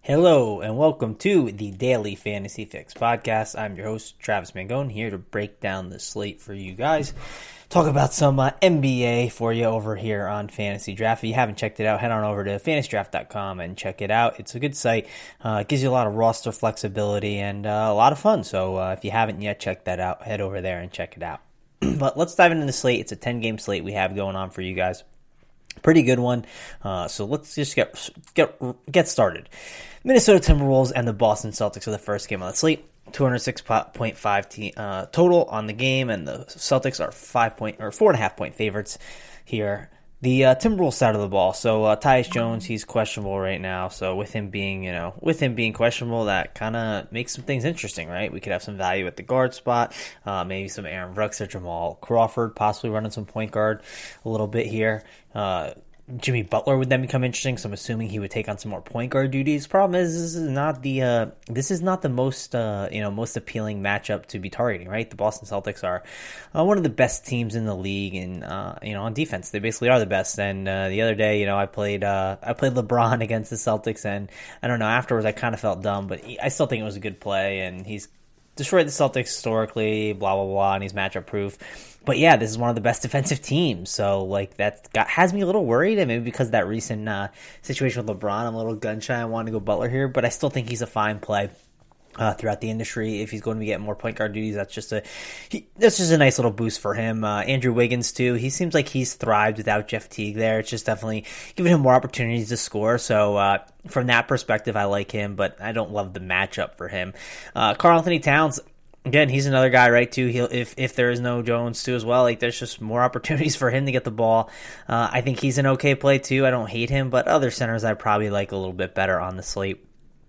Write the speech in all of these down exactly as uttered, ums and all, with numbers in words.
Hello and welcome to the Daily Fantasy Fix podcast. I'm your host, Travis Mangone, here to break down the slate for you guys. Talk about some uh, N B A for you over here on Fantasy Draft. If you haven't checked it out, head on over to fantasy draft dot com and check it out. It's a good site. Uh, it gives you a lot of roster flexibility and uh, a lot of fun. So uh, if you haven't yet checked that out, head over there and check it out. But let's dive into the slate. It's a ten-game slate we have going on for you guys. Pretty good one. Uh, so let's just get get get started. Minnesota Timberwolves and the Boston Celtics are the first game on the slate. two oh six point five te- uh, total on the game, and the Celtics are five point or four and a half point favorites here. The uh, Timberwolves side of the ball. So uh, Tyus Jones, he's questionable right now. So with him being, you know, with him being questionable, that kind of makes some things interesting, right? We could have some value at the guard spot, uh, maybe some Aaron Brooks or Jamal Crawford, possibly running some point guard a little bit here. Uh, Jimmy Butler would then become interesting, so I'm assuming he would take on some more point guard duties. Problem is, this is not the uh, this is not the most uh, you know most appealing matchup to be targeting, right? The Boston Celtics are uh, one of the best teams in the league, and uh, you know on defense they basically are the best. And uh, the other day, you know, I played uh, I played LeBron against the Celtics, and I don't know, afterwards I kind of felt dumb, but he, I still think it was a good play, and he's destroyed the Celtics historically, blah blah blah, and he's matchup proof. But yeah, this is one of the best defensive teams, so like that got, has me a little worried, and maybe because of that recent uh, situation with LeBron, I'm a little gun shy. I want to go Butler here, but I still think he's a fine play uh, throughout the industry. If he's going to be getting more point guard duties, that's just a he, that's just a nice little boost for him. Uh, Andrew Wiggins too. He seems like he's thrived without Jeff Teague there. It's just definitely giving him more opportunities to score. So uh, from that perspective, I like him, but I don't love the matchup for him. Uh, Karl Anthony Towns. Again, he's another guy, right, too. He'll, if if there is no Jones, too, as well, like, there's just more opportunities for him to get the ball. Uh, I think he's an okay play, too. I don't hate him, but other centers I probably like a little bit better on the slate.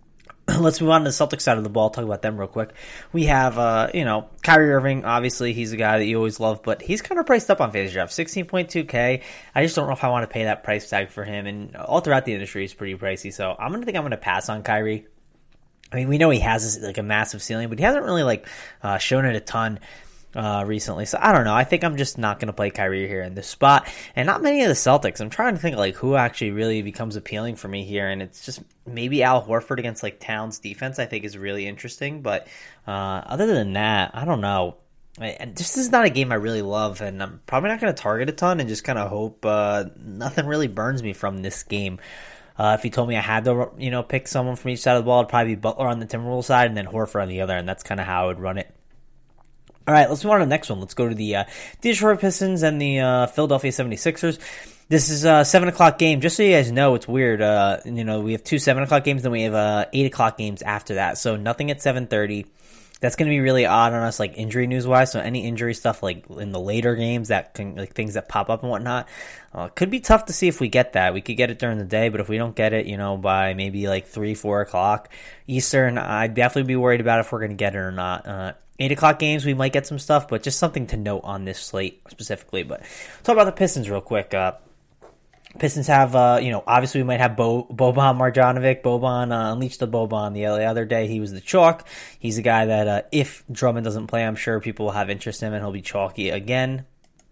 Let's move on to the Celtics side of the ball, talk about them real quick. We have, uh, you know, Kyrie Irving. Obviously, he's a guy that you always love, but he's kind of priced up on Fantasy Draft, sixteen point two K. I just don't know if I want to pay that price tag for him, and all throughout the industry, it's pretty pricey, so I'm going to think I'm going to pass on Kyrie. I mean, we know he has this, like a massive ceiling, but he hasn't really like uh, shown it a ton uh, recently. So I don't know. I think I'm just not going to play Kyrie here in this spot, and not many of the Celtics. I'm trying to think like who actually really becomes appealing for me here, and it's just maybe Al Horford against like Towns defense. I think is really interesting, but uh, other than that, I don't know. And this is not a game I really love, and I'm probably not going to target a ton, and just kind of hope uh, nothing really burns me from this game. Uh, if you told me I had to, you know, pick someone from each side of the ball, it'd probably be Butler on the Timberwolves side and then Horford on the other, and that's kind of how I would run it. All right, let's move on to the next one. Let's go to the uh, Detroit Pistons and the uh, Philadelphia seventy-sixers. This is a seven o'clock game. Just so you guys know, it's weird. Uh, you know, we have two seven o'clock games, then we have uh, eight o'clock games after that. So nothing at seven thirty. That's going to be really odd on us, like injury news wise. So any injury stuff, like in the later games, that can, like things that pop up and whatnot, uh, could be tough to see if we get that. We could get it during the day, but if we don't get it, you know, by maybe like three, four o'clock Eastern, I'd definitely be worried about if we're going to get it or not. Uh, eight o'clock games, we might get some stuff, but just something to note on this slate specifically. But talk about the Pistons real quick. Uh, Pistons have, uh, you know, obviously we might have Bo- Boban Marjanovic. Boban, uh, unleashed the Boban the other day. He was the chalk. He's a guy that, uh, if Drummond doesn't play, I'm sure people will have interest in him, and he'll be chalky again.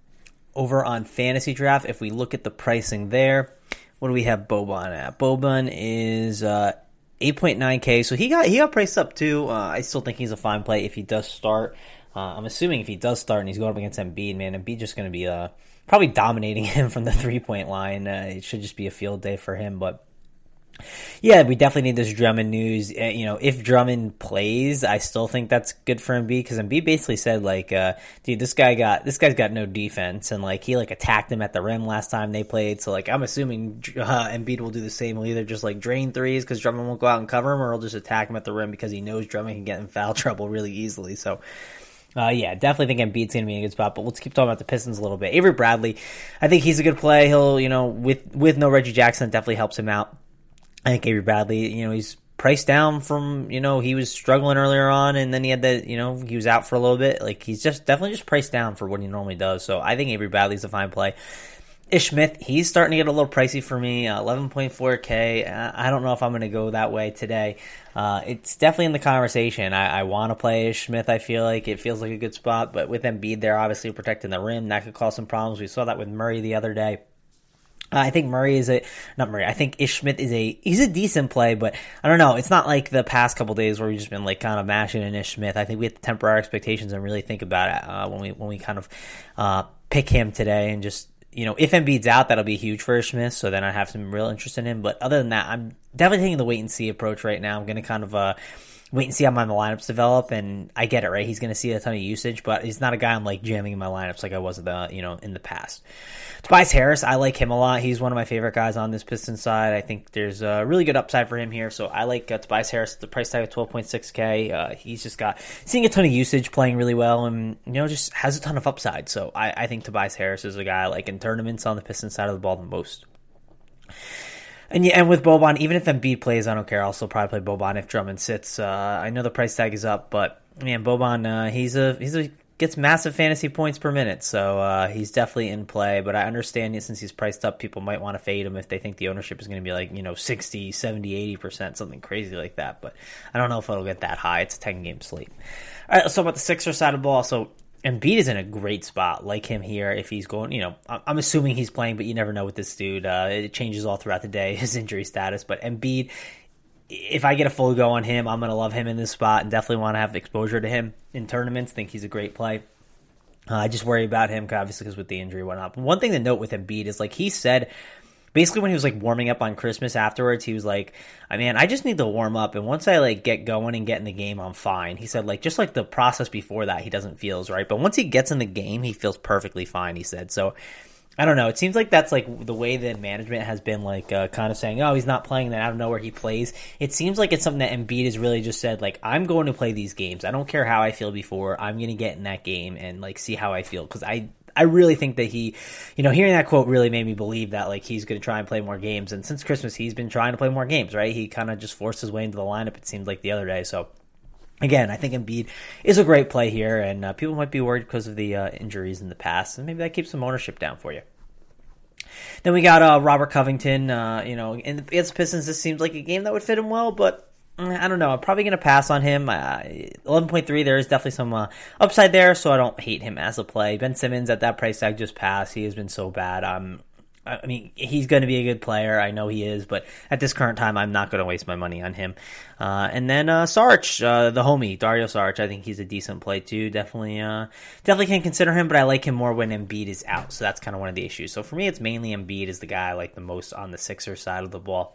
Over on Fantasy Draft, if we look at the pricing there, what do we have Boban at? Boban is, uh, eight point nine K, so he got, he got priced up too. Uh, I still think he's a fine play if he does start. Uh, I'm assuming if he does start and he's going up against Embiid, man, Embiid just going to be, uh, probably dominating him from the three-point line. Uh, it should just be a field day for him. But, yeah, we definitely need this Drummond news. Uh, you know, if Drummond plays, I still think that's good for Embiid, because Embiid basically said, like, uh, dude, this guy got this guy's got no defense. And, like, he, like, attacked him at the rim last time they played. So, like, I'm assuming uh, Embiid will do the same. He'll either just, like, drain threes because Drummond won't go out and cover him, or he'll just attack him at the rim because he knows Drummond can get in foul trouble really easily. So, Uh, yeah, definitely think Embiid's going to be in a good spot, but let's keep talking about the Pistons a little bit. Avery Bradley, I think he's a good play. He'll, you know, with, with no Reggie Jackson, it definitely helps him out. I think Avery Bradley, you know, he's priced down from, you know, he was struggling earlier on, and then he had that, you know, he was out for a little bit. Like, he's just definitely just priced down for what he normally does. So I think Avery Bradley's a fine play. Ish Smith, he's starting to get a little pricey for me, uh, eleven point four K. Uh, I don't know if I'm going to go that way today. Uh, it's definitely in the conversation. I, I want to play Ish Smith, I feel like. It feels like a good spot, but with Embiid there, obviously protecting the rim, that could cause some problems. We saw that with Murray the other day. Uh, I think Murray is a, not Murray, I think Ish Smith is a, he's a decent play, but I don't know. It's not like the past couple days where we've just been like kind of mashing in Ish Smith. I think we have to temper our expectations and really think about it uh, when we when we kind of uh, pick him today. And just, you know, if Embiid's out, that'll be huge for Ish Smith, so then I have some real interest in him. But other than that, I'm definitely taking the wait and see approach right now. I'm going to kind of uh, wait and see how my lineups develop, and I get it, right? He's going to see a ton of usage, but he's not a guy I'm like jamming in my lineups like I was the, you know, in the past. Tobias Harris, I like him a lot. He's one of my favorite guys on this Pistons side. I think there's a really good upside for him here, so I like uh, Tobias Harris. The price tag of twelve point six K. Uh, he's just got seeing a ton of usage, playing really well, and you know just has a ton of upside. So I, I think Tobias Harris is a guy I like in tournaments on the Pistons side of the ball the most. And yeah, and with Boban, even if Embiid plays, I don't care. I'll still probably play Boban if Drummond sits. Uh, I know the price tag is up, but man, Boban, uh, he's a he's a gets massive fantasy points per minute, so uh, he's definitely in play. But I understand it, since he's priced up, people might want to fade him if they think the ownership is going to be like, you know, sixty, seventy, eighty percent, something crazy like that. But I don't know if it'll get that high. It's a ten-game slate. All right, let's talk about the Sixers side of the ball. So Embiid is in a great spot, like him here. If he's going, you know, I'm assuming he's playing, but you never know with this dude. Uh, it changes all throughout the day, his injury status. But Embiid, if I get a full go on him, I'm going to love him in this spot and definitely want to have exposure to him in tournaments. Think he's a great play. Uh, I just worry about him, obviously, because with the injury and whatnot. But one thing to note with Embiid is, like, he said, basically when he was, like, warming up on Christmas afterwards, he was like, I mean, I just need to warm up, and once I, like, get going and get in the game, I'm fine. He said, like, just like the process before that, he doesn't feel right. But once he gets in the game, he feels perfectly fine, he said. So, I don't know. It seems like that's like the way that management has been like uh, kind of saying, oh, he's not playing, then out of nowhere he plays. It seems like it's something that Embiid has really just said, like, I'm going to play these games. I don't care how I feel before. I'm going to get in that game and like see how I feel. Because I, I really think that he, you know, hearing that quote really made me believe that like he's going to try and play more games. And since Christmas, he's been trying to play more games, right? He kind of just forced his way into the lineup, it seemed like the other day. So, again, I think Embiid is a great play here. And uh, people might be worried because of the uh, injuries in the past. And maybe that keeps some ownership down for you. Then we got uh, Robert Covington. Uh, you know, in the, against the Pistons, this seems like a game that would fit him well, but mm, I don't know. I'm probably going to pass on him. Uh, eleven point three, there is definitely some uh, upside there, so I don't hate him as a play. Ben Simmons at that price tag just passed. He has been so bad. Um, I mean, he's going to be a good player. I know he is, but at this current time, I'm not going to waste my money on him. Uh, and then uh, Saric, uh, the homie, Dario Saric, I think he's a decent play too. Definitely, uh, definitely can consider him, but I like him more when Embiid is out. So that's kind of one of the issues. So for me, it's mainly Embiid is the guy I like the most on the Sixers side of the ball.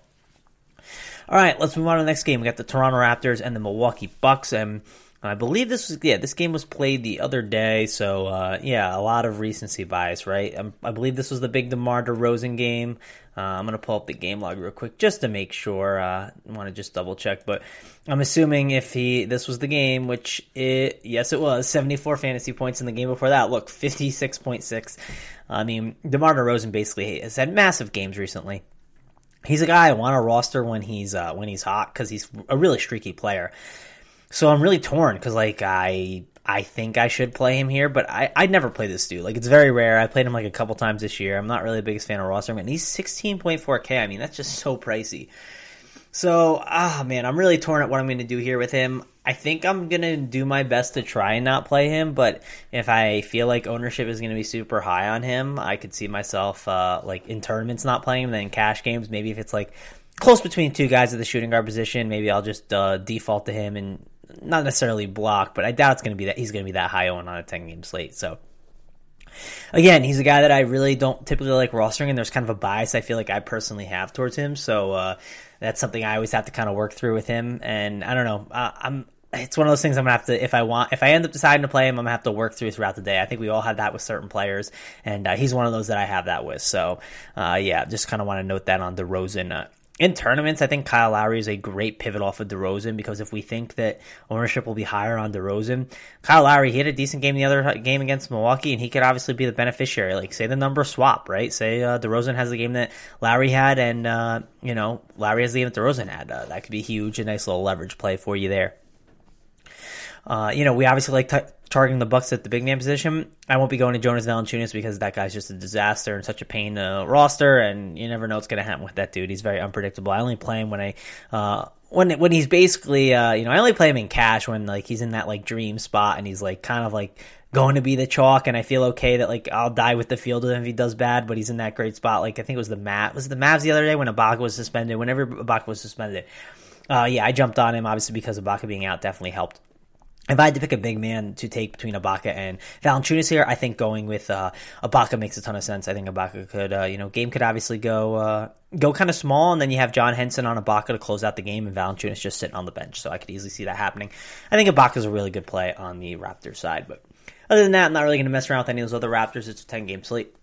All right, let's move on to the next game. We got the Toronto Raptors and the Milwaukee Bucks, and I believe this was, yeah, this game was played the other day, so, uh, yeah, a lot of recency bias, right? Um, I believe this was the big DeMar DeRozan game. Uh, I'm going to pull up the game log real quick just to make sure. Uh, I want to just double check, but I'm assuming if he, this was the game, which it, yes, it was, seventy-four fantasy points in the game before that. Look, fifty-six point six. I mean, DeMar DeRozan basically has had massive games recently. He's a guy I want to roster when he's, uh, when he's hot because he's a really streaky player. So I'm really torn because, like, I I think I should play him here, but I, I'd never play this dude. Like, it's very rare. I played him, like, a couple times this year. I'm not really the biggest fan of rostering him. And he's sixteen point four K. I mean, that's just so pricey. So, ah, man, I'm really torn at what I'm going to do here with him. I think I'm going to do my best to try and not play him, but if I feel like ownership is going to be super high on him, I could see myself, uh, like, in tournaments not playing him, then in cash games, maybe if it's, like, close between two guys at the shooting guard position, maybe I'll just uh, default to him and not necessarily block, but I doubt it's going to be that he's going to be that high on a ten-game slate. So, again, he's a guy that I really don't typically like rostering, and there's kind of a bias I feel like I personally have towards him. So uh, that's something I always have to kind of work through with him. And I don't know, uh, I'm. It's one of those things I'm gonna have to, if I want, if I end up deciding to play him, I'm gonna have to work through throughout the day. I think we all have that with certain players, and uh, he's one of those that I have that with. So, uh, yeah, just kind of want to note that on DeRozan. Uh, In tournaments, I think Kyle Lowry is a great pivot off of DeRozan because if we think that ownership will be higher on DeRozan, Kyle Lowry, he had a decent game the other game against Milwaukee, and he could obviously be the beneficiary. Like, say the number swap, right? Say uh, DeRozan has the game that Lowry had, and, uh, you know, Lowry has the game that DeRozan had. Uh, that could be huge, a nice little leverage play for you there. Uh, you know, we obviously like t- targeting the Bucks at the big man position. I won't be going to Jonas Valanciunas because that guy's just a disaster and such a pain to roster, and you never know what's going to happen with that dude. He's very unpredictable. I only play him when I uh, when when he's basically uh, you know I only play him in cash when like he's in that like dream spot and he's like kind of like going to be the chalk, and I feel okay that like I'll die with the field with him if he does bad, but he's in that great spot. Like I think it was the Mavs, was it the Mavs the other day when Ibaka was suspended? Whenever Ibaka was suspended, uh, yeah, I jumped on him obviously because Ibaka being out definitely helped. If I had to pick a big man to take between Ibaka and Valanciunas here, I think going with uh, Ibaka makes a ton of sense. I think Ibaka could, uh, you know, game could obviously go uh, go kind of small, and then you have John Henson on Ibaka to close out the game, and Valanciunas just sitting on the bench. So I could easily see that happening. I think Ibaka is a really good play on the Raptors side, but other than that, I'm not really going to mess around with any of those other Raptors. It's a ten-game slate.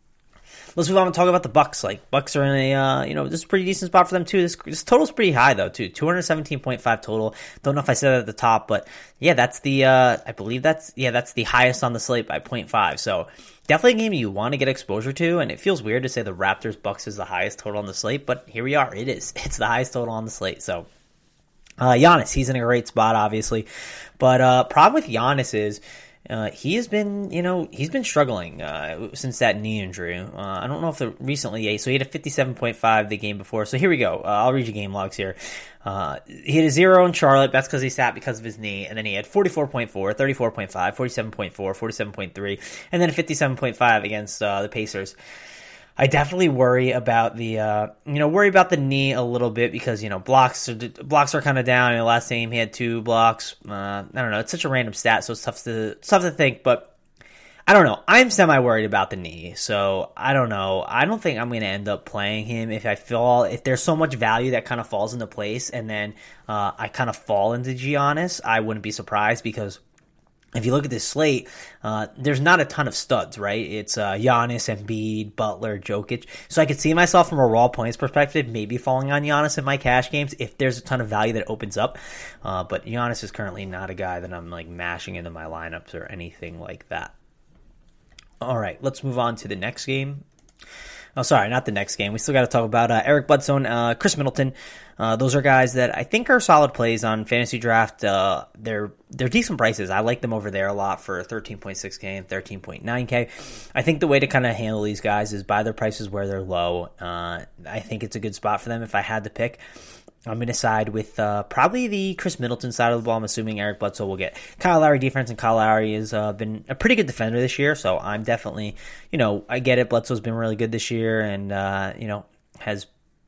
Let's move on and talk about the Bucks. Like Bucks are in a, uh, you know, this is a pretty decent spot for them too. This, this total's pretty high though too, two seventeen point five total. Don't know if I said that at the top, but yeah, that's the, uh, I believe that's, yeah, that's the highest on the slate by point five. So definitely a game you want to get exposure to, and it feels weird to say the Raptors Bucks is the highest total on the slate, but here we are. It is. It's the highest total on the slate. So uh, Giannis, he's in a great spot, obviously, but uh, problem with Giannis is. Uh, he has been, you know, he's been struggling uh, since that knee injury. Uh, I don't know if the recently, yeah, so he had a fifty-seven point five the game before. So here we go. Uh, I'll read you game logs here. Uh, he had a zero in Charlotte. That's because he sat because of his knee. And then he had forty-four point four, thirty-four point five, forty-seven point four, forty-seven point three, and then a fifty-seven point five against uh, the Pacers. I definitely worry about the, uh, you know, worry about the knee a little bit because, you know, blocks are, blocks are kind of down. In the last game, he had two blocks. Uh, I don't know. It's such a random stat, so it's tough to, it's tough to think, but I don't know. I'm semi-worried about the knee, so I don't know. I don't think I'm going to end up playing him if I feel, if there's so much value that kind of falls into place and then uh, I kind of fall into Giannis, I wouldn't be surprised because if you look at this slate, uh, there's not a ton of studs, right? It's uh, Giannis, Embiid, Butler, Jokic. So I could see myself from a raw points perspective maybe falling on Giannis in my cash games if there's a ton of value that opens up. Uh, but Giannis is currently not a guy that I'm like mashing into my lineups or anything like that. All right, let's move on to the next game. Oh, sorry, not the next game. We still got to talk about uh, Eric Bledsoe and uh, Chris Middleton. Uh, those are guys that I think are solid plays on fantasy draft. Uh, they're they're decent prices. I like them over there a lot for thirteen point six K and thirteen point nine K. I think the way to kind of handle these guys is buy their prices where they're low. Uh, I think it's a good spot for them if I had to pick. I'm going to side with uh, probably the Chris Middleton side of the ball. I'm assuming Eric Bledsoe will get Kyle Lowry defense, and Kyle Lowry has uh, been a pretty good defender this year. So I'm definitely, you know, I get it. Bledsoe's been really good this year, and uh, you know, has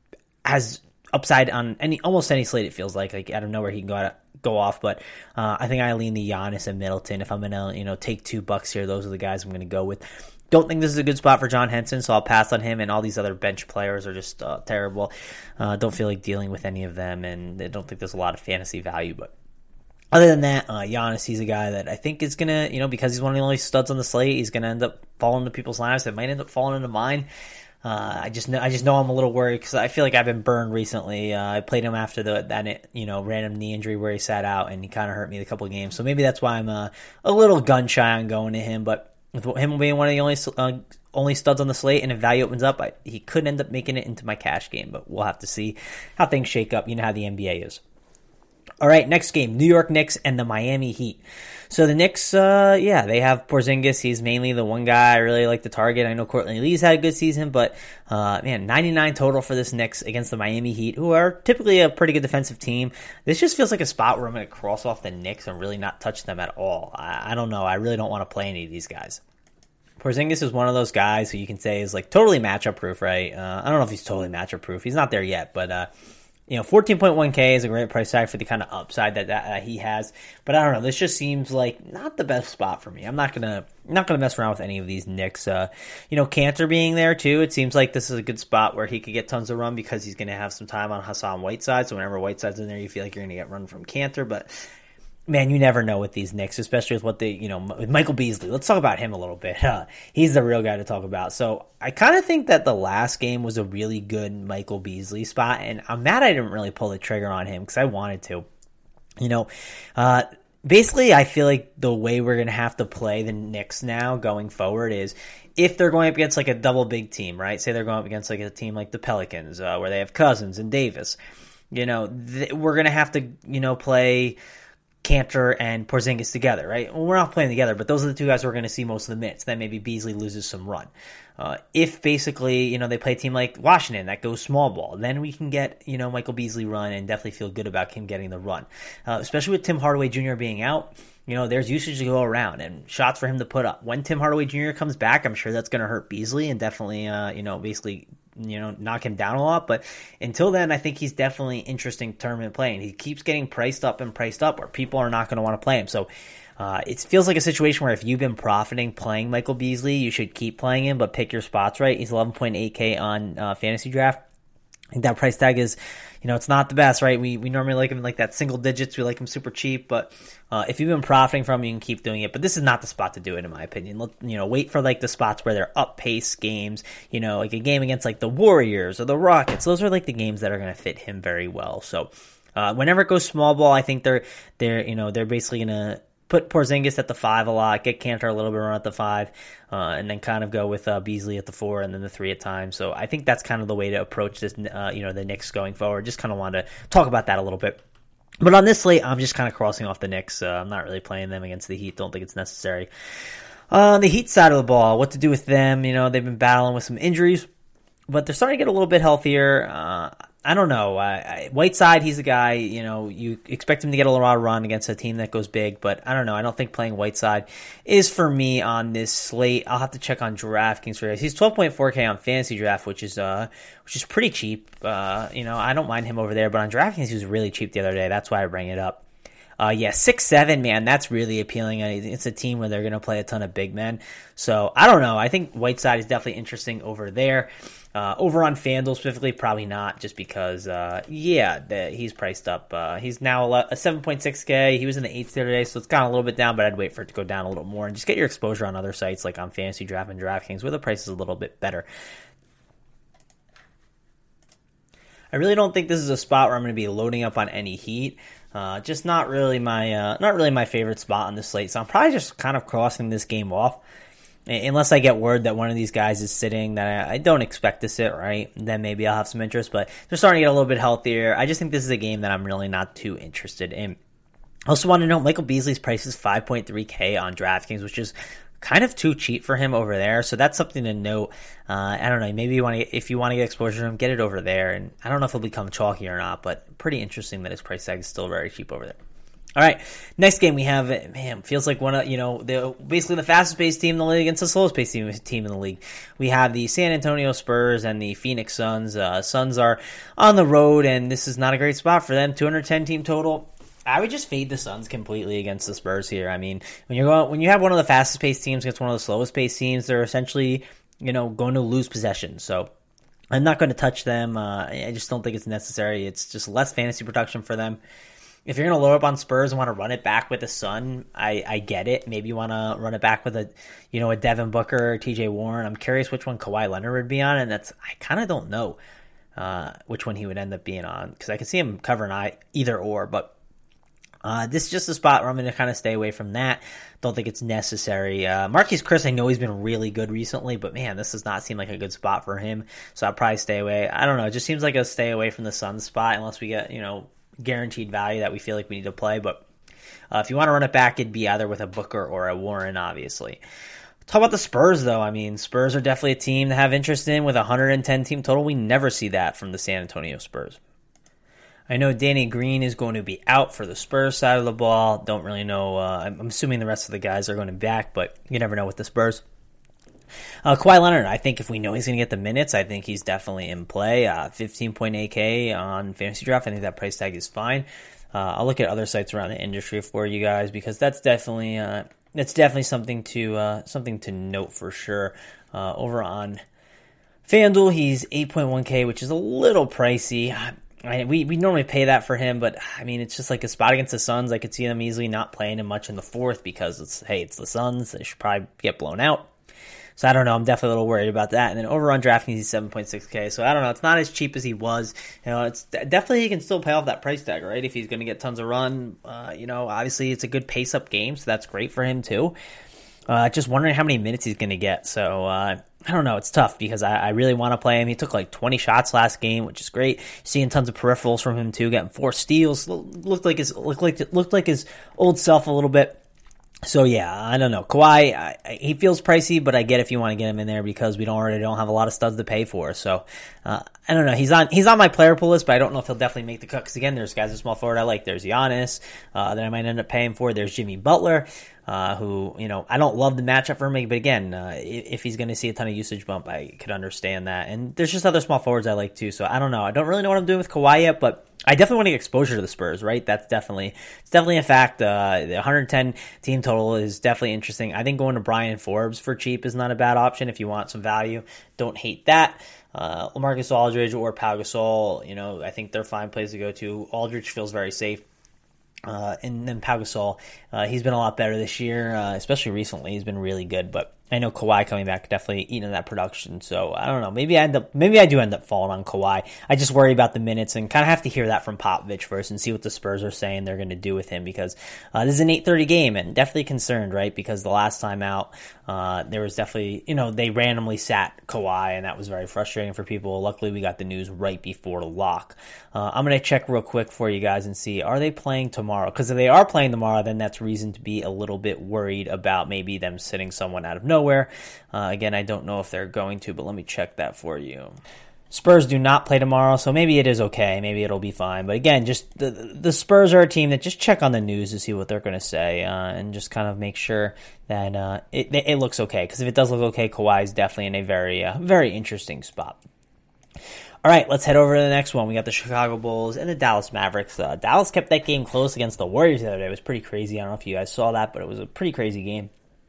has upside on any almost any slate. It feels like like out of nowhere he can go out, go off. But uh, I think I lean the Giannis and Middleton. If I'm going to, you know, take two bucks here, those are the guys I'm going to go with. Don't think this is a good spot for John Henson, so I'll pass on him, and all these other bench players are just uh, terrible. Uh, don't feel like dealing with any of them, and I don't think there's a lot of fantasy value. But other than that, uh, Giannis, he's a guy that I think is going to, you know, because he's one of the only studs on the slate, he's going to end up falling into people's lives. It might end up falling into mine. Uh, I just know, I just know I'm a little worried because I feel like I've been burned recently. Uh, I played him after the that you know random knee injury where he sat out, and he kind of hurt me a couple of games. So maybe that's why I'm uh, a little gun shy on going to him, but with him being one of the only uh, only studs on the slate, and if value opens up, I, he could end up making it into my cash game, but we'll have to see how things shake up. You know how the N B A is. All right, next game, New York Knicks and the Miami Heat. So the Knicks, uh, yeah, they have Porzingis. He's mainly the one guy I really like to target. I know Courtney Lee's had a good season, but uh, man, ninety-nine total for this Knicks against the Miami Heat, who are typically a pretty good defensive team. This just feels like a spot where I'm going to cross off the Knicks and really not touch them at all. I, I don't know. I really don't want to play any of these guys. Porzingis is one of those guys who you can say is like totally matchup proof, right? Uh, I don't know if he's totally matchup proof. He's not there yet, but uh, you know, fourteen point one K is a great price tag for the kind of upside that, that uh, he has. But I don't know. This just seems like not the best spot for me. I'm not gonna not gonna mess around with any of these Knicks. Uh, you know, Cantor being there too. It seems like this is a good spot where he could get tons of run because he's gonna have some time on Hassan Whiteside. So whenever Whiteside's in there, you feel like you're gonna get run from Cantor, but. Man, you never know with these Knicks, especially with what they, you know, with Michael Beasley. Let's talk about him a little bit. Uh, he's the real guy to talk about. So I kind of think that the last game was a really good Michael Beasley spot, and I'm mad I didn't really pull the trigger on him because I wanted to. You know, uh, basically I feel like the way we're going to have to play the Knicks now going forward is if they're going up against like a double big team, right? Say they're going up against like a team like the Pelicans uh, where they have Cousins and Davis. You know, th- we're going to have to, you know, play Cantor and Porzingis together, right? Well, we're not playing together, but those are the two guys who are going to see most of the minutes. Then maybe Beasley loses some run. Uh, if basically, you know, they play a team like Washington that goes small ball, then we can get, you know, Michael Beasley run and definitely feel good about him getting the run. Uh, especially with Tim Hardaway Junior being out, you know, there's usage to go around and shots for him to put up. When Tim Hardaway Junior comes back, I'm sure that's going to hurt Beasley and definitely, uh, you know, basically, you know, knock him down a lot. But until then, I think he's definitely interesting tournament play. And he keeps getting priced up and priced up where people are not going to want to play him. So uh, it feels like a situation where if you've been profiting playing Michael Beasley, you should keep playing him, but pick your spots right. He's eleven point eight K on uh, Fantasy Draft. I think that price tag is, you know, it's not the best, right? We we normally like him in like that single digits. We like him super cheap, but uh, if you've been profiting from him, you can keep doing it. But this is not the spot to do it, in my opinion. Let, you know, wait for like the spots where they're up pace games. You know, like a game against like the Warriors or the Rockets. Those are like the games that are going to fit him very well. So uh, whenever it goes small ball, I think they're they're you know they're basically going to put Porzingis at the five a lot, get Cantor a little bit run at the five, uh, and then kind of go with uh, Beasley at the four and then the three at times. So I think that's kind of the way to approach this, uh, you know, the Knicks going forward. Just kind of wanted to talk about that a little bit. But on this slate, I'm just kind of crossing off the Knicks. Uh, I'm not really playing them against the Heat. Don't think it's necessary. Uh, on the Heat side of the ball, what to do with them? You know, they've been battling with some injuries, but they're starting to get a little bit healthier. Uh, I don't know. I, I, Whiteside, he's a guy, you know, you expect him to get a lot of run against a team that goes big, but I don't know. I don't think playing Whiteside is for me on this slate. I'll have to check on DraftKings for this. He's twelve point four K on Fantasy Draft, which is uh, which is pretty cheap. Uh, you know, I don't mind him over there, but on DraftKings he was really cheap the other day. That's why I bring it up. Uh, yeah, six seven, man, that's really appealing. It's a team where they're going to play a ton of big men. So, I don't know. I think Whiteside is definitely interesting over there. Uh, over on FanDuel specifically, probably not, just because, uh, yeah, the, he's priced up. Uh, he's now a seven point six K. He was in the eights the other day, so it's gone a little bit down, but I'd wait for it to go down a little more. And just get your exposure on other sites like on Fantasy Draft and DraftKings, where the price is a little bit better. I really don't think this is a spot where I'm going to be loading up on any Heat. Uh, just not really my uh, not really my favorite spot on the slate. So I'm probably just kind of crossing this game off, unless I get word that one of these guys is sitting that I, I don't expect to sit. Right, then maybe I'll have some interest. But they're starting to get a little bit healthier. I just think this is a game that I'm really not too interested in. I also want to note Michael Beasley's price is five point three K on DraftKings, which is kind of too cheap for him over there. So that's something to note. Uh, I don't know. Maybe you want to, if you want to get exposure to him, get it over there. And I don't know if he'll become chalky or not, but pretty interesting that his price tag is still very cheap over there. All right, next game we have, man, feels like one of, you know, the basically the fastest paced team in the league against the slowest paced team, team in the league. We have the San Antonio Spurs and the Phoenix Suns. Uh, Suns are on the road, and this is not a great spot for them. two hundred ten team total. I would just fade the Suns completely against the Spurs here. I mean, when you're going, when you have one of the fastest paced teams against one of the slowest paced teams, they're essentially, you know, going to lose possession. So I'm not going to touch them. Uh, I just don't think it's necessary. It's just less fantasy production for them. If you're going to load up on Spurs and want to run it back with the Sun, I, I get it. Maybe you want to run it back with a, you know, a Devin Booker or T J Warren. I'm curious which one Kawhi Leonard would be on, and that's, I kind of don't know uh, which one he would end up being on, because I can see him covering either or, but Uh, this is just a spot where I'm going to kind of stay away from that. Don't think it's necessary. Uh, Marquise Chris, I know he's been really good recently, but man, this does not seem like a good spot for him. So I'll probably stay away. I don't know. It just seems like a stay away from the Suns spot unless we get, you know, guaranteed value that we feel like we need to play. But uh, if you want to run it back, it'd be either with a Booker or a Warren, obviously. Talk about the Spurs, though. I mean, Spurs are definitely a team to have interest in with one hundred ten team total. We never see that from the San Antonio Spurs. I know Danny Green is going to be out for the Spurs side of the ball. Don't really know. Uh, I'm assuming the rest of the guys are going to be back, but you never know with the Spurs. Uh, Kawhi Leonard, I think if we know he's going to get the minutes, I think he's definitely in play. Uh, fifteen point eight K on Fantasy Draft. I think that price tag is fine. Uh, I'll look at other sites around the industry for you guys, because that's definitely uh, that's definitely something to uh, something to note for sure. Uh, over on FanDuel, he's eight point one K, which is a little pricey. I, we, we normally pay that for him, but I mean, it's just like a spot against the Suns. I could see them easily not playing him much in the fourth because it's, hey, it's the Suns. They should probably get blown out. So I don't know. I'm definitely a little worried about that. And then over on DraftKings, he's seven point six K. So I don't know. It's not as cheap as he was. You know, it's definitely he can still pay off that price tag, right? If he's going to get tons of run, uh, you know, obviously it's a good pace up game, so that's great for him too. Uh, just wondering how many minutes he's going to get. So uh, I don't know. It's tough because I, I really want to play him. He took like twenty shots last game, which is great. Seeing tons of peripherals from him too, getting four steals. Looked like his looked like looked like his old self a little bit. So yeah, I don't know. Kawhi, I, I, he feels pricey, but I get if you want to get him in there because we don't already don't have a lot of studs to pay for. So uh, I don't know. He's on he's on my player pool list, but I don't know if he'll definitely make the cut. Because again, there's guys at small forward I like. There's Giannis uh, that I might end up paying for. There's Jimmy Butler, uh, who you know I don't love the matchup for me, but again, uh, if he's going to see a ton of usage bump, I could understand that. And there's just other small forwards I like too. So I don't know. I don't really know what I'm doing with Kawhi yet, but I definitely want to get exposure to the Spurs, right? That's definitely it's definitely a fact. Uh, the one hundred ten team total is definitely interesting. I think going to Brian Forbes for cheap is not a bad option if you want some value. Don't hate that. Uh, LaMarcus Aldridge or Pau Gasol, you know, I think they're fine places to go to. Aldridge feels very safe. Uh, and then Pau Gasol, uh, he's been a lot better this year, uh, especially recently. He's been really good, but I know Kawhi coming back definitely eating that production. So I don't know. Maybe I end up, maybe I do end up falling on Kawhi. I just worry about the minutes and kind of have to hear that from Popovich first and see what the Spurs are saying they're going to do with him because uh, this is an eight thirty game and definitely concerned, right? Because the last time out, uh, there was definitely, you know, they randomly sat Kawhi and that was very frustrating for people. Luckily, we got the news right before the lock. Uh, I'm going to check real quick for you guys and see, are they playing tomorrow? Because if they are playing tomorrow, then that's reason to be a little bit worried about maybe them sitting someone out of nowhere. Uh, again, I don't know if they're going to, but let me check that for you. Spurs do not play tomorrow, so maybe it is okay. Maybe it'll be fine. But again, just the the Spurs are a team that just check on the news to see what they're going to say uh, and just kind of make sure that uh, it it looks okay. Because if it does look okay, Kawhi is definitely in a very uh, very interesting spot. All right, let's head over to the next one. We got the Chicago Bulls and the Dallas Mavericks. Uh, Dallas kept that game close against the Warriors the other day. It was pretty crazy. I don't know if you guys saw that, but it was a pretty crazy game.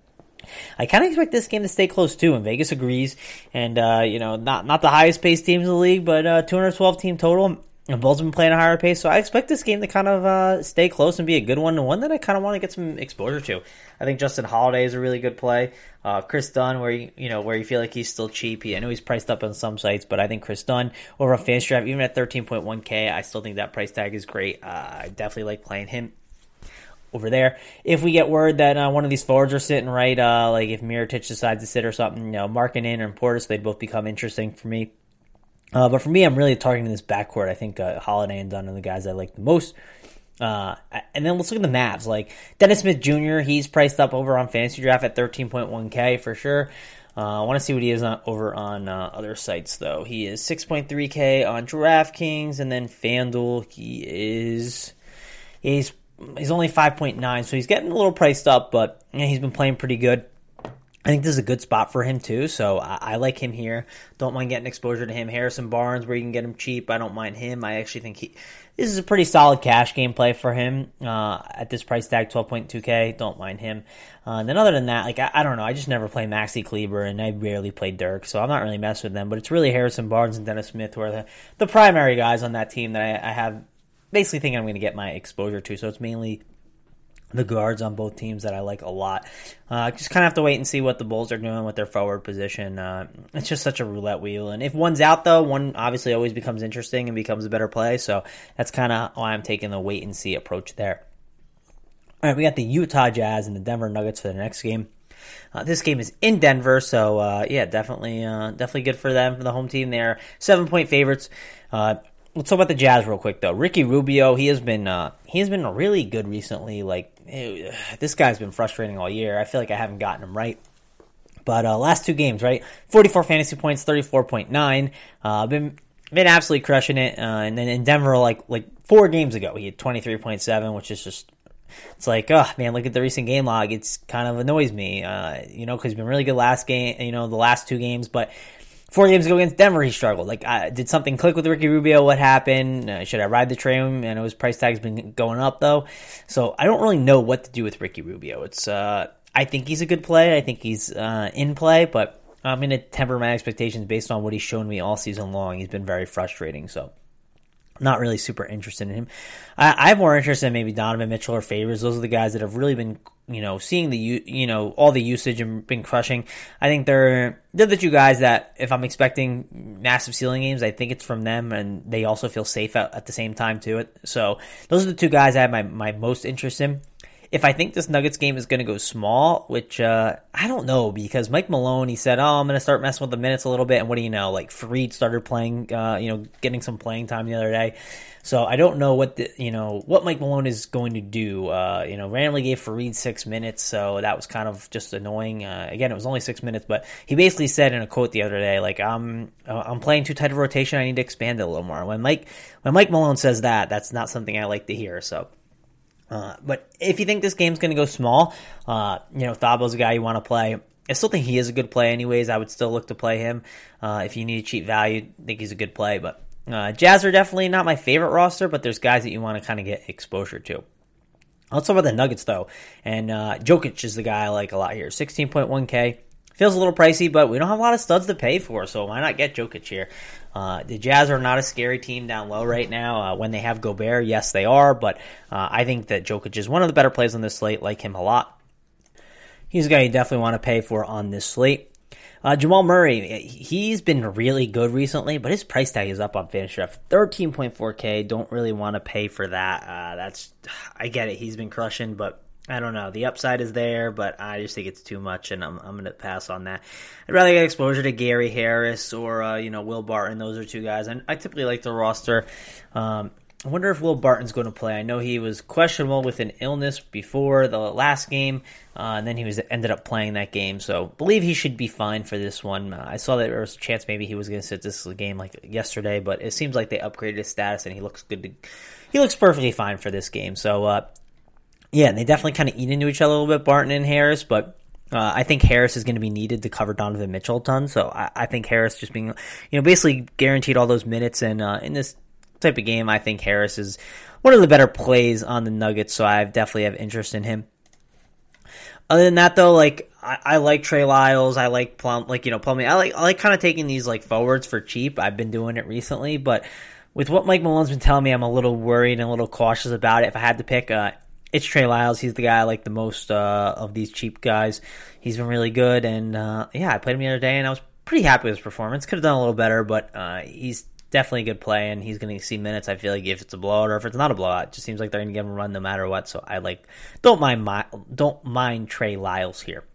I kind of expect this game to stay close too, and Vegas agrees. And uh, you know, not not the highest paced teams in the league, but uh, two hundred twelve team total. And Bulls have been playing a higher pace, so I expect this game to kind of uh, stay close and be a good one, and one that I kind of want to get some exposure to. I think Justin Holiday is a really good play. Uh, Chris Dunn, where you, you know where you feel like he's still cheap. He, I know he's priced up on some sites, but I think Chris Dunn over a FanStrap, even at thirteen point one K, I still think that price tag is great. Uh, I definitely like playing him over there. If we get word that uh, one of these forwards are sitting right, uh, like if Mirotic decides to sit or something, you know, Markkanen or Portis, they'd both become interesting for me. Uh, but for me, I'm really targeting this backcourt. I think uh, Holiday and Dunn are the guys I like the most. Uh, and then let's look at the Mavs. Like Dennis Smith Junior, he's priced up over on Fantasy Draft at thirteen point one K for sure. Uh, I want to see what he is on, over on uh, other sites, though. He is six point three K on DraftKings, and then FanDuel, he is he's he's only five point nine, so he's getting a little priced up, but you know, he's been playing pretty good. I think this is a good spot for him, too, so I, I like him here. Don't mind getting exposure to him. Harrison Barnes, where you can get him cheap, I don't mind him. I actually think he this is a pretty solid cash game play for him uh, at this price tag, twelve point two K. Don't mind him. Uh, and then other than that, like I, I don't know, I just never play Maxi Kleber, and I rarely play Dirk, so I'm not really messing with them. But it's really Harrison Barnes and Dennis Smith who are the, the primary guys on that team that I, I have basically think I'm going to get my exposure to. So it's mainly the guards on both teams that I like a lot. Uh, just kind of have to wait and see what the Bulls are doing with their forward position. Uh, it's just such a roulette wheel. And if one's out, though, one obviously always becomes interesting and becomes a better play. So that's kind of why I'm taking the wait and see approach there. All right, we got the Utah Jazz and the Denver Nuggets for the next game. Uh, this game is in Denver, so uh, yeah, definitely, uh, definitely good for them, for the home team. They're seven point favorites. Uh, Let's talk about the Jazz real quick, though. Ricky Rubio, he has been uh, he has been really good recently. Like ew, this guy's been frustrating all year. I feel like I haven't gotten him right. But uh, last two games, right? forty-four fantasy points, thirty-four point nine. Uh, been been absolutely crushing it. Uh, and then in Denver, like like four games ago, he had twenty-three point seven, which is just it's like, oh man, look at the recent game log. It's kind of annoys me, uh, you know, because he's been really good last game, you know, the last two games, but. Four games ago against Denver, he struggled. Like, uh, did something click with Ricky Rubio? What happened? Uh, should I ride the train? I know his price tag's been going up, though. So I don't really know what to do with Ricky Rubio. It's, uh, I think he's a good play. I think he's uh, in play, but I'm going to temper my expectations based on what he's shown me all season long. He's been very frustrating, so not really super interested in him. I, I have more interest in maybe Donovan Mitchell or Favors. Those are the guys that have really been, you know, seeing the, you know, all the usage and been crushing. I think they're, they're the two guys that if I'm expecting massive ceiling games, I think it's from them, and they also feel safe at, at the same time too. It So those are the two guys I have my, my most interest in. if I think this Nuggets game is going to go small, which uh, I don't know, because Mike Malone, he said, oh, I'm going to start messing with the minutes a little bit. And what do you know? Like, Fareed started playing, uh, you know, getting some playing time the other day. So I don't know what the, you know, what Mike Malone is going to do. Uh, you know, randomly gave Fareed six minutes, so that was kind of just annoying. Uh, again, it was only six minutes, but he basically said in a quote the other day, like, I'm I'm playing too tight of rotation. I need to expand it a little more. When Mike when Mike Malone says that, that's not something I like to hear. So. Uh, but if you think this game's going to go small, uh, you know, Thabo's a guy you want to play. I still think he is a good play anyways. I would still look to play him. Uh, if you need cheap value, I think he's a good play. But uh, Jazz are definitely not my favorite roster, but there's guys that you want to kind of get exposure to. Let's talk about the Nuggets, though. And uh, Jokic is the guy I like a lot here. sixteen point one K. Feels a little pricey, but we don't have a lot of studs to pay for, so why not get Jokic here? Uh, the Jazz are not a scary team down low right now. Uh, when they have Gobert, yes, they are, but uh, I think that Jokic is one of the better plays on this slate. Like him a lot. He's a guy you definitely want to pay for on this slate. Uh, Jamal Murray, he's been really good recently, but his price tag is up on FantasyDraft. thirteen point four K, don't really want to pay for that. Uh, that's, I get it, he's been crushing, but I don't know. The upside is there, but I just think it's too much, and I'm I'm going to pass on that. I'd rather get exposure to Gary Harris or uh, you know Will Barton. Those are two guys, and I typically like the roster. Um, I wonder if Will Barton's going to play. I know he was questionable with an illness before the last game, uh, and then he was ended up playing that game. So believe he should be fine for this one. Uh, I saw that there was a chance maybe he was going to sit this game like yesterday, but it seems like they upgraded his status, and he looks good. To, he looks perfectly fine for this game. So. Uh, Yeah, and they definitely kind of eat into each other a little bit, Barton and Harris, but uh, I think Harris is going to be needed to cover Donovan Mitchell a ton, so I, I think Harris just being, you know, basically guaranteed all those minutes, and uh, in this type of game, I think Harris is one of the better plays on the Nuggets, so I definitely have interest in him. Other than that, though, like, I, I like Trey Lyles, I like Plum, like, you know, Plumlee, I like, I like kind of taking these, like, forwards for cheap. I've been doing it recently, but with what Mike Malone's been telling me, I'm a little worried and a little cautious about it. If I had to pick, uh, it's Trey Lyles. He's the guy I like the most uh, of these cheap guys. He's been really good, and uh, yeah, I played him the other day, and I was pretty happy with his performance. Could have done a little better, but uh, he's definitely a good play, and he's going to see minutes. I feel like if it's a blowout or if it's not a blowout, it just seems like they're going to give him a run no matter what. So I like don't mind my, don't mind Trey Lyles here.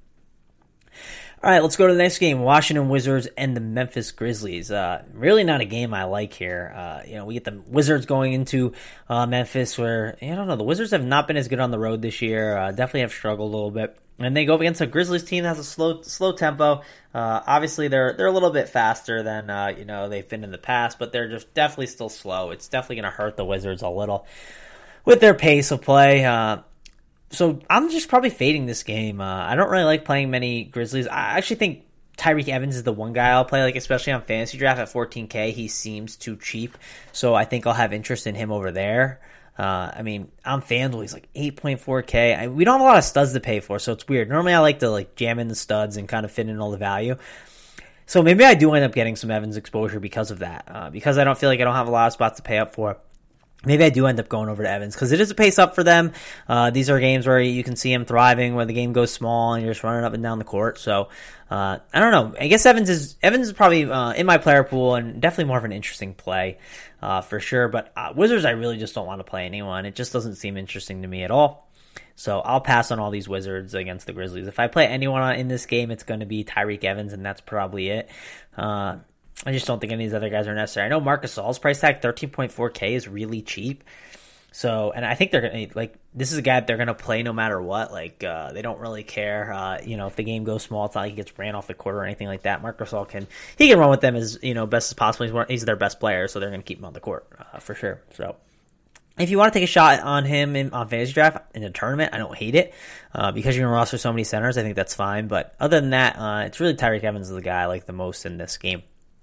All right, let's go to the next game. Washington Wizards and the Memphis Grizzlies. Uh, really not a game I like here. Uh, you know, we get the Wizards going into uh, Memphis where, I don't know, the Wizards have not been as good on the road this year. Uh, definitely have struggled a little bit. And they go up against a Grizzlies team that has a slow slow tempo. Uh, obviously, they're they're a little bit faster than, uh, you know, they've been in the past, but they're just definitely still slow. It's definitely going to hurt the Wizards a little with their pace of play. Uh So I'm just probably fading this game. Uh, I don't really like playing many Grizzlies. I actually think Tyreke Evans is the one guy I'll play, like especially on Fantasy Draft at fourteen K. He seems too cheap, so I think I'll have interest in him over there. Uh, I mean, on FanDuel, he's like eight point four K. I, we don't have a lot of studs to pay for, so it's weird. Normally, I like to like jam in the studs and kind of fit in all the value. So maybe I do end up getting some Evans exposure because of that, uh, because I don't feel like I don't have a lot of spots to pay up for. Maybe I do end up going over to Evans because it is a pace up for them. Uh, these are games where you can see him thriving, where the game goes small and you're just running up and down the court. So uh, I don't know. I guess Evans is Evans is probably uh, in my player pool and definitely more of an interesting play uh, for sure. But uh, Wizards, I really just don't want to play anyone. It just doesn't seem interesting to me at all. So I'll pass on all these Wizards against the Grizzlies. If I play anyone in this game, it's going to be Tyreke Evans, and that's probably it. Uh, I just don't think any of these other guys are necessary. I know Marc Gasol's price tag, thirteen point four K, is really cheap. So, and I think they're going to, like, this is a guy that they're going to play no matter what. Like, uh, they don't really care. Uh, you know, if the game goes small, it's not like he gets ran off the court or anything like that. Marc Gasol can, he can run with them as, you know, best as possible. He's, one, he's their best player, so they're going to keep him on the court, uh, for sure. So, if you want to take a shot on him in, on Fantasy Draft in a tournament, I don't hate it. Uh, because you're going to roster so many centers, I think that's fine. But other than that, uh, it's really Tyreke Evans is the guy I like the most in this game.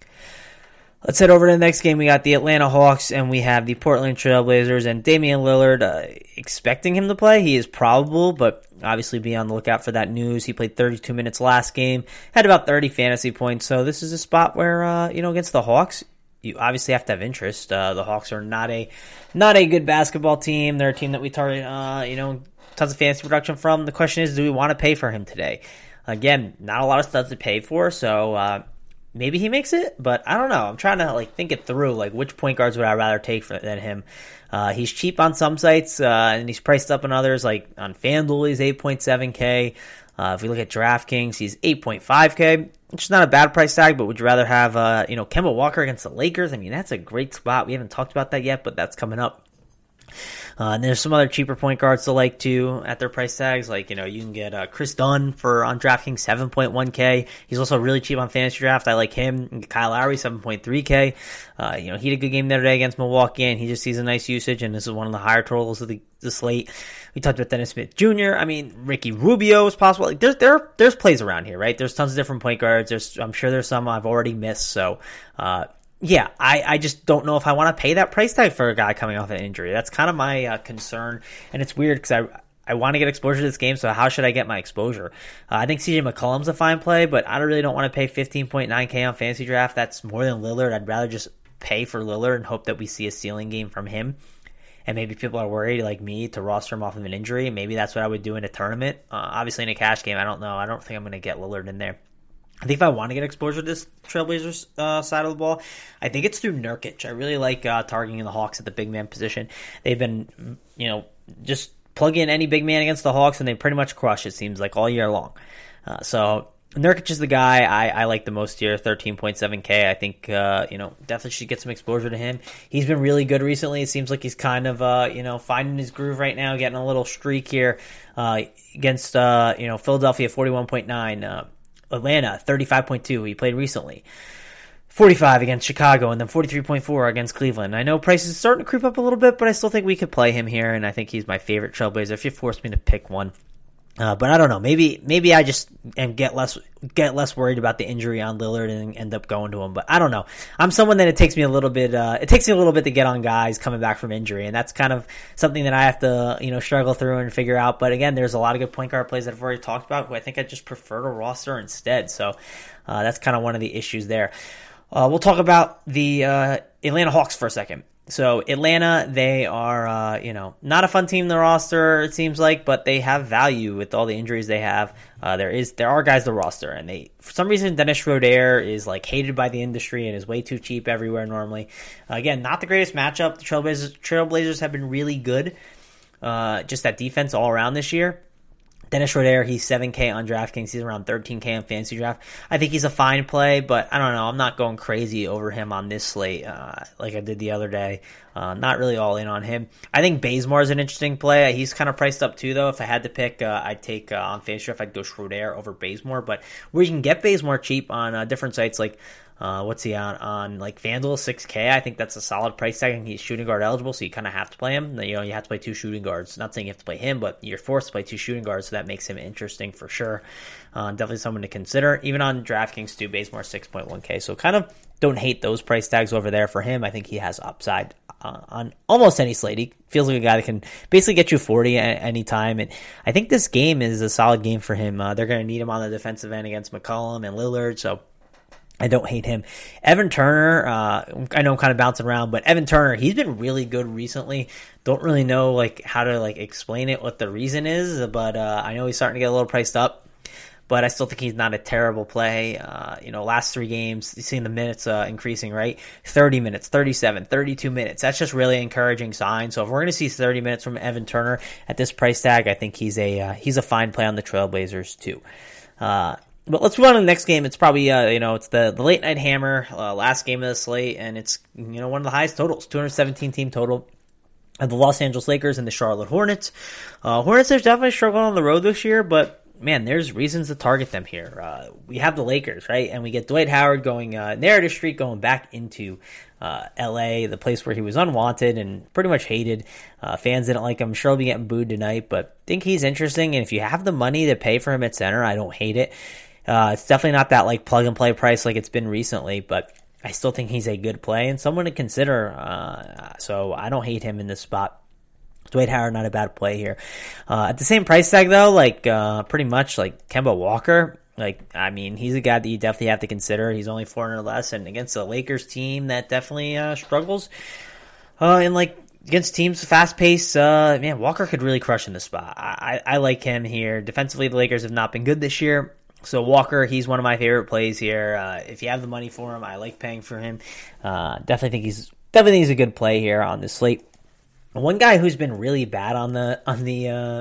Let's head over to the next game. We got the Atlanta Hawks and we have the Portland Trail Blazers and Damian Lillard. Uh, expecting him to play, he is probable, but obviously be on the lookout for that news. He played thirty-two minutes last game, had about thirty fantasy points. So this is a spot where, uh, you know, against the Hawks, you obviously have to have interest. Uh, the Hawks are not a not a good basketball team. They're a team that we target, uh, you know, tons of fantasy production from. The question is, do we want to pay for him today? Again, not a lot of studs to pay for, so uh, maybe he makes it, but I don't know. I'm trying to like think it through. Like, which point guards would I rather take for, than him? Uh, he's cheap on some sites, uh, and he's priced up on others. Like on FanDuel, he's eight point seven K. Uh, if we look at DraftKings, he's eight point five K, which is not a bad price tag, but would you rather have, uh, you know, Kemba Walker against the Lakers? I mean, that's a great spot. We haven't talked about that yet, but that's coming up. Uh, and there's some other cheaper point guards to like too at their price tags. Like, you know, you can get uh, Chris Dunn for on DraftKings seven point one K. He's also really cheap on Fantasy Draft. I like him. Kyle Lowry seven point three K. Uh, you know, he had a good game the other day against Milwaukee, and he just sees a nice usage. And this is one of the higher totals of the, the slate. We talked about Dennis Smith Junior I mean, Ricky Rubio is possible. Like, there's there there's plays around here, right? There's tons of different point guards. There's I'm sure there's some I've already missed. So, uh, yeah, I, I just don't know if I want to pay that price tag for a guy coming off an injury. That's kind of my uh, concern, and it's weird because I I want to get exposure to this game, so how should I get my exposure? Uh, I think C J McCollum's a fine play, but I really don't want to pay fifteen point nine K on Fantasy Draft. That's more than Lillard. I'd rather just pay for Lillard and hope that we see a ceiling game from him. And maybe people are worried, like me, to roster him off of an injury. Maybe that's what I would do in a tournament. Uh, obviously, in a cash game, I don't know. I don't think I'm going to get Lillard in there. I think if I want to get exposure to this Trailblazers uh, side of the ball, I think it's through Nurkic. I really like uh, targeting the Hawks at the big man position. They've been, you know, just plug in any big man against the Hawks, and they pretty much crush, it seems like, all year long. Uh, so Nurkic is the guy I, I like the most here, thirteen point seven K. I think, uh, you know, definitely should get some exposure to him. He's been really good recently. It seems like he's kind of, uh, you know, finding his groove right now, getting a little streak here uh, against, uh, you know, Philadelphia, forty-one point nine. Uh, Atlanta, thirty-five point two. He played recently. forty-five against Chicago, and then forty-three point four against Cleveland. I know prices are starting to creep up a little bit, but I still think we could play him here, and I think he's my favorite Trailblazer if you force me to pick one. Uh, but I don't know. Maybe maybe I just am get less get less worried about the injury on Lillard and end up going to him. But I don't know. I'm someone that it takes me a little bit. Uh, it takes me a little bit to get on guys coming back from injury, and that's kind of something that I have to you know struggle through and figure out. But again, there's a lot of good point guard plays that I've already talked about who I think I just prefer to roster instead. So uh, that's kind of one of the issues there. Uh, we'll talk about the uh, Atlanta Hawks for a second. So Atlanta, they are, uh, you know, not a fun team to roster, it seems like, but they have value with all the injuries they have. Uh, there is, there are guys to roster, and they, for some reason, Dennis Schroeder is like hated by the industry and is way too cheap everywhere normally. Uh, again, not the greatest matchup. The Trailblazers, Trailblazers have been really good. Uh, just that defense all around this year. Dennis Schroeder, he's seven K on DraftKings. He's around thirteen K on Fantasy Draft. I think he's a fine play, but I don't know. I'm not going crazy over him on this slate uh, like I did the other day. Uh, not really all in on him. I think Bazemore is an interesting play. He's kind of priced up too, though. If I had to pick, uh, I'd take uh, on Fantasy Draft, I'd go Schroeder over Bazemore. But where you can get Bazemore cheap on uh, different sites like Uh, what's he on? On like FanDuel, six K. I think that's a solid price tag, and he's shooting guard eligible, so you kind of have to play him. You know, you have to play two shooting guards. Not saying you have to play him, but you're forced to play two shooting guards, so that makes him interesting for sure. Uh, definitely someone to consider. Even on DraftKings too, Bazemore six point one K. So kind of don't hate those price tags over there for him. I think he has upside uh, on almost any slate. He feels like a guy that can basically get you forty at any time, and I think this game is a solid game for him. Uh, they're going to need him on the defensive end against McCollum and Lillard, so I don't hate him. Evan Turner, uh, I know I'm kind of bouncing around, but Evan Turner, he's been really good recently. Don't really know like how to like explain it, what the reason is, but uh, I know he's starting to get a little priced up. But I still think he's not a terrible play. Uh, you know, last three games, you've seen the minutes uh, increasing, right? thirty minutes, thirty-seven, thirty-two minutes. That's just really encouraging sign. So if we're going to see thirty minutes from Evan Turner at this price tag, I think he's a uh, he's a fine play on the Trailblazers too. Uh, But let's move on to the next game. It's probably, uh, you know, it's the, the late night hammer, uh, last game of the slate, and it's, you know, one of the highest totals, two hundred seventeen team total of the Los Angeles Lakers and the Charlotte Hornets. Uh, Hornets have definitely struggled on the road this year, but man, there's reasons to target them here. Uh, we have the Lakers, right? And we get Dwight Howard going, uh, narrative streak going back into, uh, L A, the place where he was unwanted and pretty much hated. Uh, fans didn't like him. Sure, he'll be getting booed tonight, but think he's interesting. And if you have the money to pay for him at center, I don't hate it. Uh, it's definitely not that like plug and play price like it's been recently, but I still think he's a good play and someone to consider. Uh, so I don't hate him in this spot. Dwight Howard, not a bad play here. Uh, at the same price tag though, like, uh, pretty much like Kemba Walker, like, I mean, he's a guy that you definitely have to consider. He's only four hundred less, and against the Lakers team that definitely, uh, struggles. Uh, and like, against teams fast pace, uh, man, Walker could really crush in this spot. I, I, I like him here. Defensively, the Lakers have not been good this year. So Walker, he's one of my favorite plays here. Uh, if you have the money for him, I like paying for him. Uh, definitely think he's definitely think he's a good play here on this slate. One guy who's been really bad on the on the uh,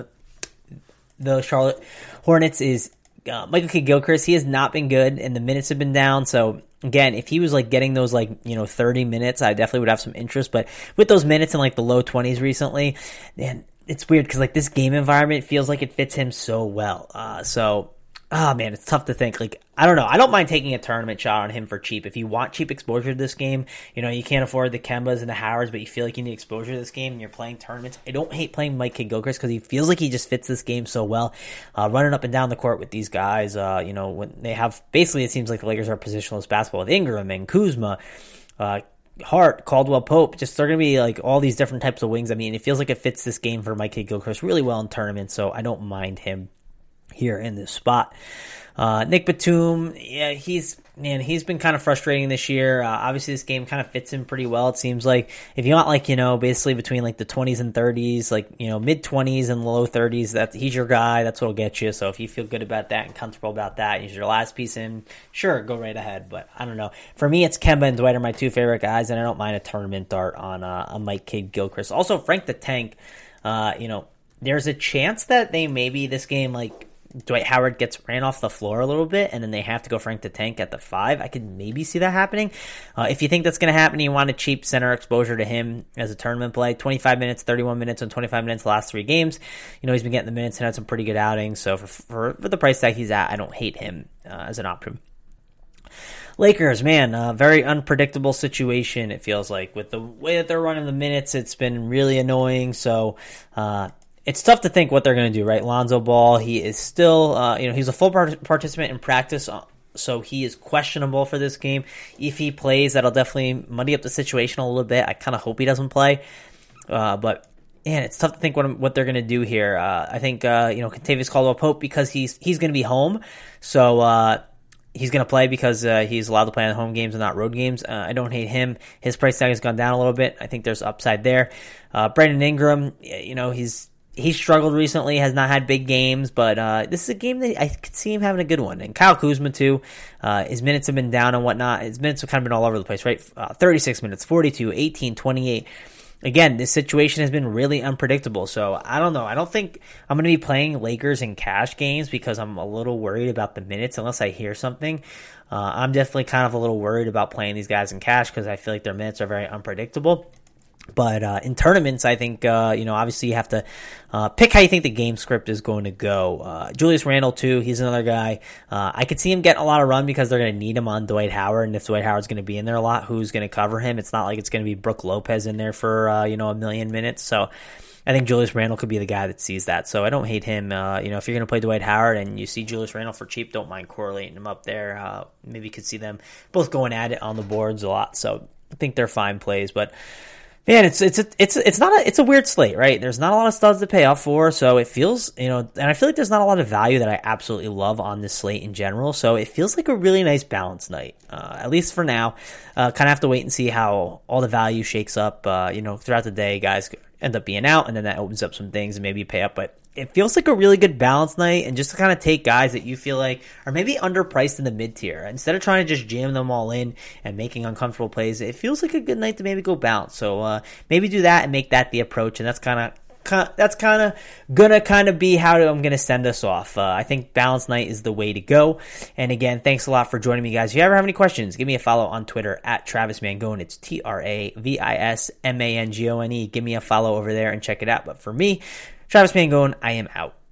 the Charlotte Hornets is uh, Michael Kidd-Gilchrist. He has not been good, and the minutes have been down. So again, if he was like getting those like you know thirty minutes, I definitely would have some interest. But with those minutes in like the low twenties recently, man, it's weird because like this game environment feels like it fits him so well. Uh, so. Oh, man, it's tough to think. Like, I don't know. I don't mind taking a tournament shot on him for cheap. If you want cheap exposure to this game, you know, you can't afford the Kembas and the Howards, but you feel like you need exposure to this game and you're playing tournaments. I don't hate playing Mike Kidd-Gilchrist because he feels like he just fits this game so well. Uh, running up and down the court with these guys, uh, you know, when they have, basically it seems like the Lakers are positionless basketball with Ingram and Kuzma, uh, Hart, Caldwell Pope, just they're going to be like all these different types of wings. I mean, it feels like it fits this game for Mike Kidd-Gilchrist really well in tournaments, so I don't mind him here in this spot. Uh, Nick Batum, yeah, he's, man, he's been kind of frustrating this year. Uh, obviously this game kind of fits him pretty well. It seems like if you want like, you know, basically between like the twenties and thirties, like, you know, mid twenties and low thirties, that he's your guy. That's what'll get you. So if you feel good about that and comfortable about that, use your last piece in, sure, go right ahead. But I don't know. For me, it's Kemba and Dwight are my two favorite guys, and I don't mind a tournament dart on, uh, on Mike Kidd-Gilchrist. Also, Frank the Tank, uh, you know, there's a chance that they maybe this game, like, Dwight Howard gets ran off the floor a little bit, and then they have to go Frank the Tank at the five. I could maybe see that happening. Uh, if you think that's going to happen, you want a cheap center exposure to him as a tournament play. twenty-five minutes, thirty-one minutes, and twenty-five minutes the last three games. You know, he's been getting the minutes and had some pretty good outings. So for, for, for the price tag he's at, I don't hate him uh, as an option. Lakers, man, uh, very unpredictable situation, it feels like. With the way that they're running the minutes, it's been really annoying. So, uh, it's tough to think what they're going to do, right? Lonzo Ball, he is still, uh, you know, he's a full part- participant in practice, so he is questionable for this game. If he plays, that'll definitely muddy up the situation a little bit. I kind of hope he doesn't play, uh, but man, it's tough to think what what they're going to do here. Uh, I think uh, you know Kentavious Caldwell-Pope, because he's he's going to be home, so uh, he's going to play because uh, he's allowed to play on home games and not road games. Uh, I don't hate him. His price tag has gone down a little bit. I think there's upside there. Uh, Brandon Ingram, you know, he's He's struggled recently, has not had big games, but uh, this is a game that I could see him having a good one. And Kyle Kuzma, too. Uh, his minutes have been down and whatnot. His minutes have kind of been all over the place, right? Uh, thirty-six minutes, forty-two, eighteen, twenty-eight. Again, this situation has been really unpredictable. So, I don't know. I don't think I'm going to be playing Lakers in cash games because I'm a little worried about the minutes unless I hear something. Uh, I'm definitely kind of a little worried about playing these guys in cash because I feel like their minutes are very unpredictable. But uh, in tournaments, I think, uh, you know, obviously you have to uh, pick how you think the game script is going to go. Uh, Julius Randle, too, he's another guy. Uh, I could see him getting a lot of run because they're going to need him on Dwight Howard. And if Dwight Howard's going to be in there a lot, who's going to cover him? It's not like it's going to be Brook Lopez in there for, uh, you know, a million minutes. So I think Julius Randle could be the guy that sees that. So I don't hate him. Uh, you know, if you're going to play Dwight Howard and you see Julius Randle for cheap, don't mind correlating him up there. Uh, maybe you could see them both going at it on the boards a lot. So I think they're fine plays. But man, it's it's a, it's it's not a it's a weird slate, right? There's not a lot of studs to pay off for, so it feels, you know, and I feel like there's not a lot of value that I absolutely love on this slate in general. So it feels like a really nice balanced night, uh, at least for now. Uh, kind of have to wait and see how all the value shakes up. Uh, you know, throughout the day, guys end up being out, and then that opens up some things, and maybe you pay up, but it feels like a really good balanced night, and just to kind of take guys that you feel like are maybe underpriced in the mid tier. Instead of trying to just jam them all in and making uncomfortable plays, it feels like a good night to maybe go bounce. So uh, maybe do that and make that the approach, and that's kind of that's kind of gonna kind of be how I'm gonna send us off. Uh, I think balanced night is the way to go. And again, thanks a lot for joining me, guys. If you ever have any questions, give me a follow on Twitter at Travis Mangone. It's T R A V I S M A N G O N E. Give me a follow over there and check it out. But for me, Travis Mangone, I am out.